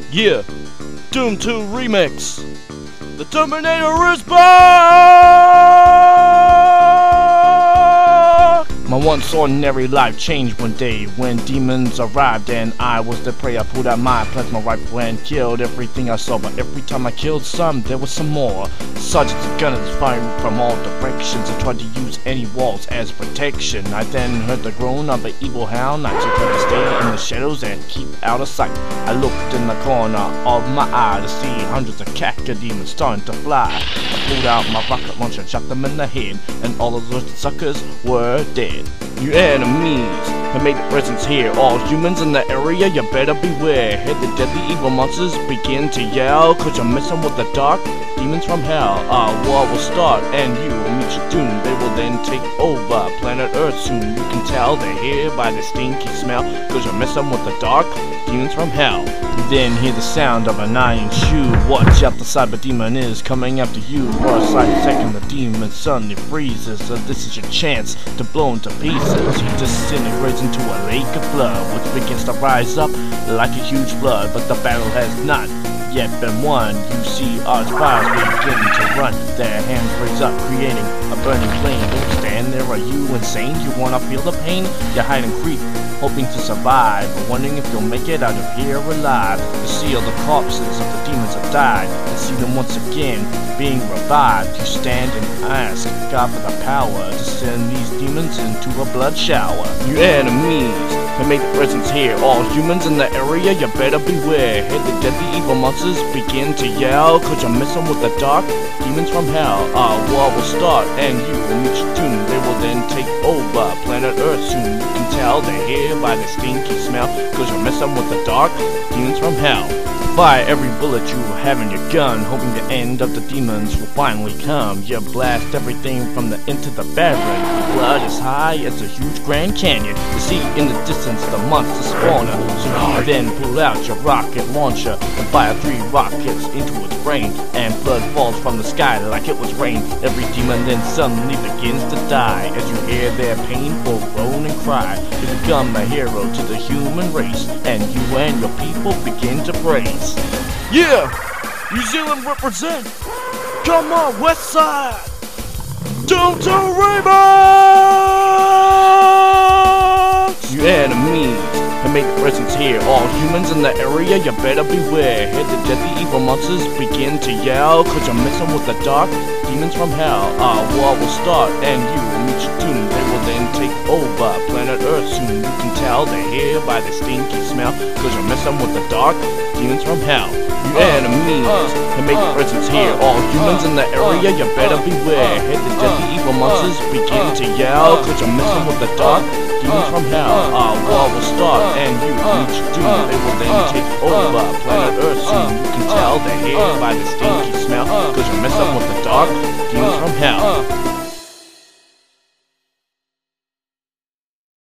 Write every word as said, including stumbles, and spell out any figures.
Yeah, Doom two Remix. The Terminator is back! My once ordinary life changed one day when demons arrived and I was the prey. I pulled out my plasma rifle and killed everything I saw, but every time I killed some, there was some more. Sergeants and gunners firing from all directions. I tried to use any walls as protection. I then heard the groan of an evil hound. I took up to stay in the shadows and keep out of sight. I looked in the corner of my eye to see hundreds of cacodemons starting to fly. I pulled out my rocket launcher and shot them in the head, and all of those suckers were dead. You enemies have made a presence here. All humans in the area, you better beware. Hear the deadly evil monsters begin to yell, cause you're messing with the dark demons from hell. Our war will start and you will meet your doom. They will then take over planet Earth soon. You can tell they're here by the stinky smell, cause you're messing with the dark demons from hell. You then hear the sound of an iron shoe. Watch out, the cyber demon is coming after you. For a slight second the demon suddenly freezes, so this is your chance to blow him to pieces. He disintegrates into a lake of blood, which begins to rise up like a huge flood. But the battle has not yet been won. You see our spies begin to run, their hands raise up, creating a burning flame. Don't stand there, are you insane? You wanna feel the pain? You hide and creep, hoping to survive, but wondering if you'll make it out of here alive. You see all the corpses of the demons have died, and see them once again being revived. You stand and ask God for the power to send these demons into a blood shower. You enemies have made a presence here. All humans in the area, you better beware. Hear the deadly evil monsters begin to yell, cause you're messing with the dark demons from hell. Our war will start and you will meet your doom. They will then take over planet Earth soon. You can tell they're here by the stinky smell, cause you're messing with the dark demons from hell. Fire every bullet you have in your gun, hoping the end of the demons will finally come. You blast everything from the end to the barren. The blood is high as a huge Grand Canyon. You see in the distance the monster spawner. So you then pull out your rocket launcher and fire three rockets into its brain, and blood falls from the sky like it was rain. Every demon then suddenly begins to die as you hear their painful groan and cry. You become a hero to the human race, and you and your people begin to praise. Yeah! New Zealand represent! Come on, West Side! Doom two Remix! You enemies have made a presence here. All humans in the area, you better beware. Hear the deadly evil monsters begin to yell, cause you're messing with the dark demons from hell. Our war will start and you will meet your doom. They will then take over planet Earth soon. You can tell they're here by the stinky smell, cause you're messing with the dark demons from hell. You enemies have made a presence here. All humans in the area, you better beware. Hear the deadly evil monsters begin to yell, cause you're messing with the dark demons from hell. Our war will start and you will meet your doom. They will then take over planet Earth soon. You can tell they're here by the stinky smell, cause you're messing with the dark demons from hell.